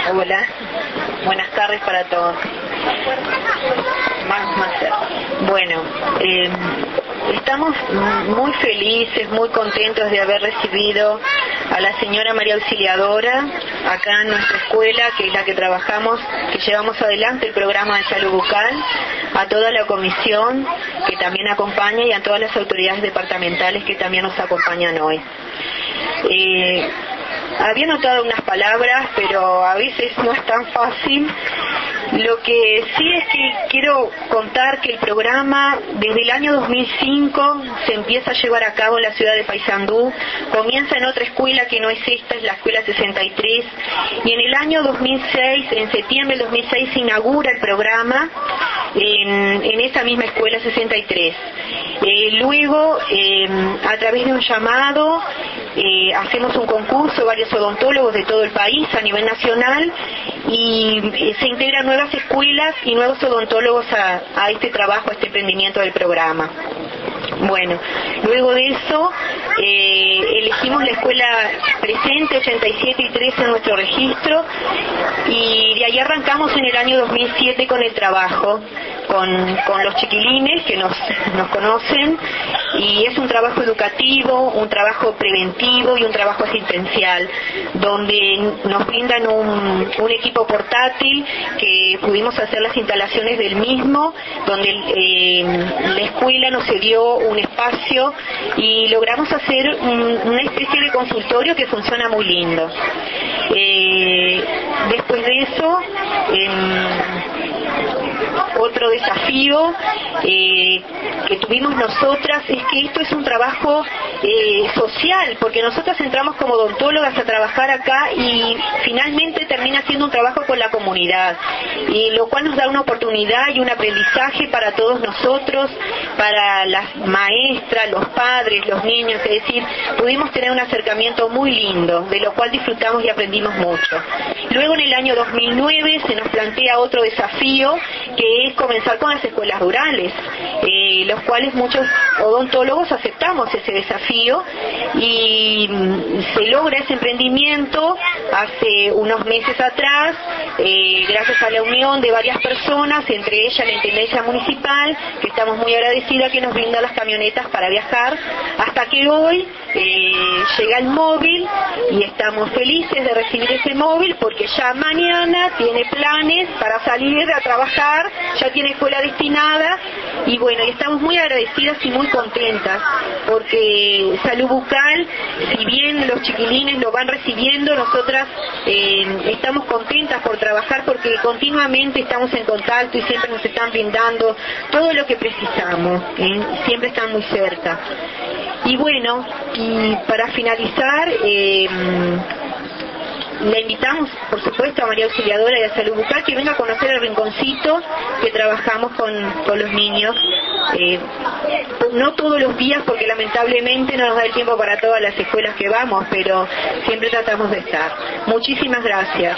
Hola, buenas tardes para todos. Bueno, estamos muy felices, muy contentos de haber recibido a la señora María Auxiliadora acá en nuestra escuela, que es la que trabajamos, que llevamos adelante el programa de salud bucal, a toda la comisión que también acompaña y a todas las autoridades departamentales que también nos acompañan hoy. Había notado unas palabras, pero a veces no es tan fácil. Lo que sí es que quiero contar que el programa desde el año 2005 se empieza a llevar a cabo en la ciudad de Paysandú, comienza en otra escuela que no es esta, es la escuela 63, y en el año 2006, en septiembre del 2006, se inaugura el programa en esa misma escuela 63. Luego, a través de un llamado, hacemos un concurso, varios odontólogos de todo el país a nivel nacional, y se integran nuevas escuelas y nuevos odontólogos a este trabajo, a este emprendimiento del programa. Bueno, luego de eso elegimos la escuela presente 87 y 13 en nuestro registro, y de ahí arrancamos en el año 2007 con el trabajo con los chiquilines que nos conocen, y es un trabajo educativo, un trabajo preventivo y un trabajo asistencial, donde nos brindan un equipo portátil que pudimos hacer las instalaciones del mismo, donde la escuela nos cedió un espacio y logramos hacer una especie de consultorio que funciona muy lindo. Después de eso, otro desafío que tuvimos nosotras es que esto es un trabajo social, porque nosotras entramos como odontólogas a trabajar acá y finalmente termina siendo un trabajo con la comunidad, y lo cual nos da una oportunidad y un aprendizaje para todos nosotros, para las maestras, los padres, los niños, es decir, pudimos tener un acercamiento muy lindo, de lo cual disfrutamos y aprendimos mucho. Luego en el año 2009 se nos plantea otro desafío, que es comenzar con las escuelas rurales, los cuales muchos odontólogos aceptamos ese desafío, y se logra ese emprendimiento hace unos meses atrás, gracias a la unión de varias personas, entre ellas la Intendencia Municipal, que estamos muy agradecidas, que nos brinda las camionetas para viajar, hasta que hoy llega el móvil, y estamos felices de recibir ese móvil, porque ya mañana tiene planes para salir a trabajar, ya tiene escuela destinada, y bueno, y estamos muy agradecidas y muy contentas, porque salud bucal, si bien los chiquilines lo van recibiendo, nosotras estamos contentas por trabajar, porque continuamente estamos en contacto y siempre nos están brindando todo lo que precisamos, siempre están muy cerca. Y bueno, y para finalizar, le invitamos, por supuesto, a María Auxiliadora y a Salud Bucal que venga a conocer el rinconcito que trabajamos con los niños. No todos los días, porque lamentablemente no nos da el tiempo para todas las escuelas que vamos, pero siempre tratamos de estar. Muchísimas gracias.